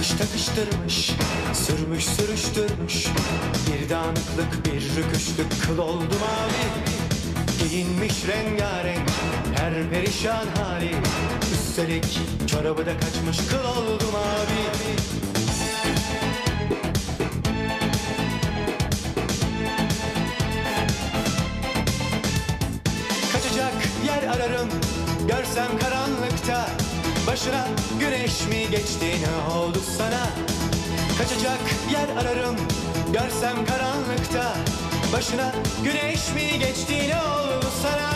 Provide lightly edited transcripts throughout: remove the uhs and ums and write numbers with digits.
Takmış takıştırmış, sürmüş sürüştürmüş, bir dağınıklık bir rüküşlük, kıl oldu mavi. Giyinmiş rengarenk her perişan hali, üstelik çorabı da kaçmış, kıl oldu mavi. Kaçacak yer ararım görsem karanlıkta, başına güneş mi geçti, ne oldu sana? Kaçacak yer ararım görsem karanlıkta, başına güneş mi geçti, ne oldu sana?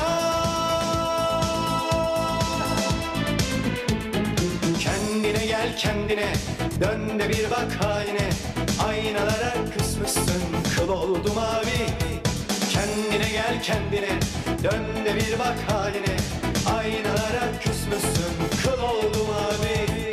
Kendine gel kendine, dön de bir bak haline, aynalara küsmüşsün, kıl oldu mavi. Kendine gel kendine, dön de bir bak haline, aynalara küsmüşsün, kıl oldu mavi.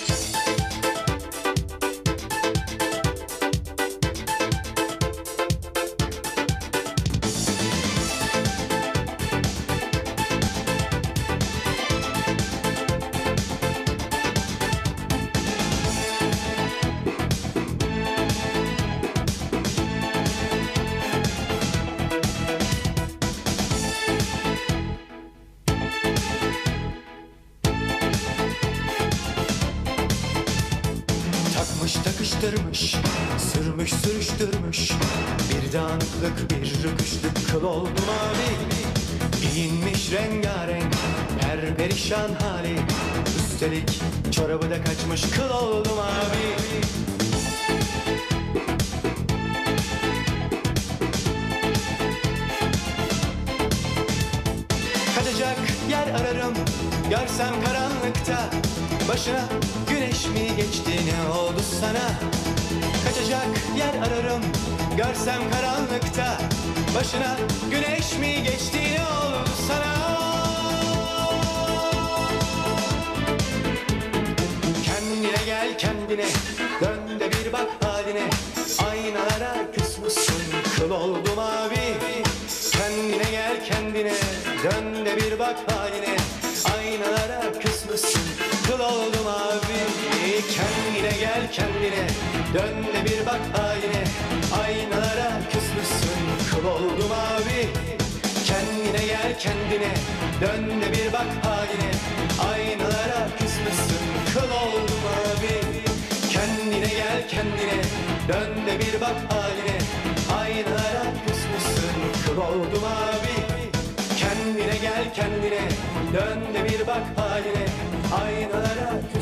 Takmış takıştırmış, sürmüş sürüştürmüş, bir dağınıklık bir rüküşlük, kıl oldu mavi. Giyinmiş rengarenk her perişan hali, üstelik çorabı da kaçmış, kıl oldu mavi. Kaçacak yer ararım görsem karanlıkta, başına güneş mi geçti, ne oldu sana? Kaçacak yer ararım görsem karanlıkta, başına güneş mi geçti, ne oldu sana? Kendine gel kendine, dön de bir bak haline, aynalara küsmüşsün, kıl oldu mavi. Kendine gel kendine, dön de bir bak haline, aynalara küsmüşsün, kıl oldu mavi. Kendine gel kendine, dön de bir bak haline, aynalara küsmüşsün, kıl oldu mavi. Kendine gel kendine, dön de bir bak haline, aynalara küsmüşsün, kıl oldu mavi. Kendine gel kendine, dön de bir bak haline, aynalara küsmüşsün, kıl oldu mavi. Kendine gel kendine, dön de bir bak haline, aynalara küsmüşsün.